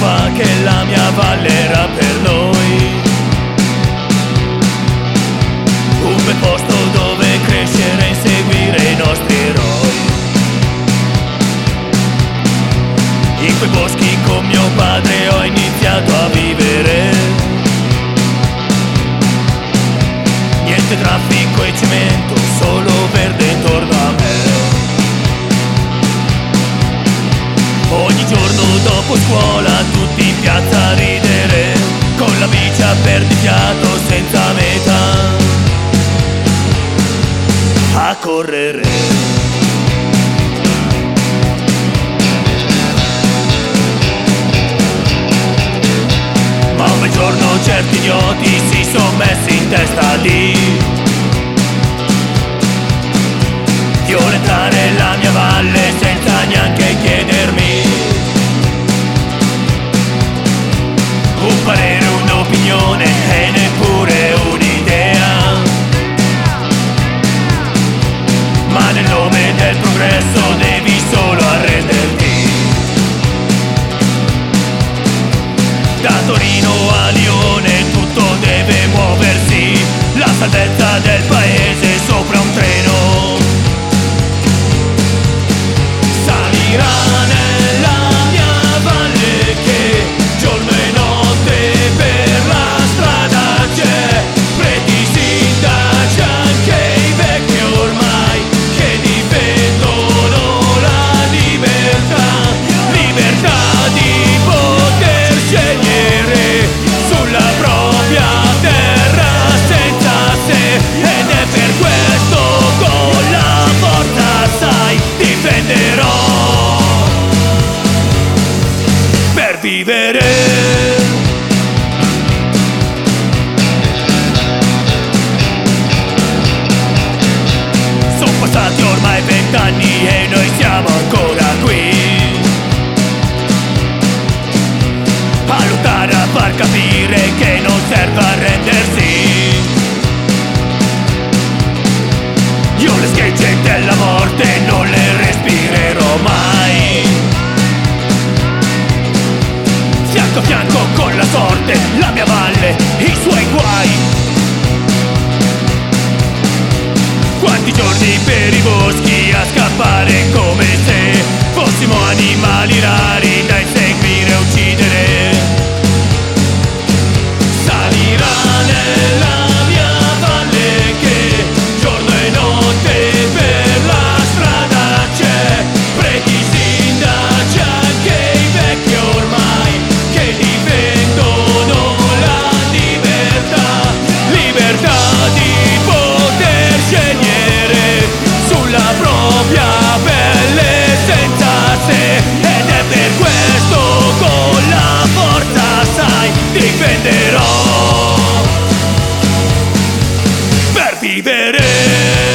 fa che la mia valle era per noi un bel posto dove crescere e inseguire i nostri eroi. In quei boschi con mio padre ho iniziato a vivere. Niente traffico e cemento, solo verde intorno a me. Ogni giorno dopo scuola tutti in piazza a ridere, con la bici a perdifiato senza meta a correre. Ma un bel giorno certi idioti si sono messi in testa di violentare la mia valle senza neanche chiedermi un parere, un'opinione e neppure un'idea. Ma nel nome del progresso devi solo arrenderti. Da Torino a Lione tutto deve muoversi, la salvezza del paese sopra un treno. Salirà nella mia valle che giorno e notte per la strada c'è, preti, sindaci, anche i vecchi ormai che difendono la libertà, libertà di poter scegliere sulla propria terra senza se, ed è per questo con la forza, sai, difenderò per vivere. Sono passati ormai 20 anni e noi siamo ancora qui a lottare, a far capire che non serve arrendersi. Io le schegge della morte non le respirerò mai. Fianco a fianco con la sorte, la mia valle, i suoi guai. Quanti giorni per i boschi a scappare come se fossimo animali rari da inseguire e uccidere. Salirà nella mia valle che giorno e notte per la strada c'è, preti, sindaci, anche i vecchi ormai che difendono la libertà, libertà di poter scegliere sulla propria pelle senza se, ed è per questo con la forza, sai, difenderò per vivere.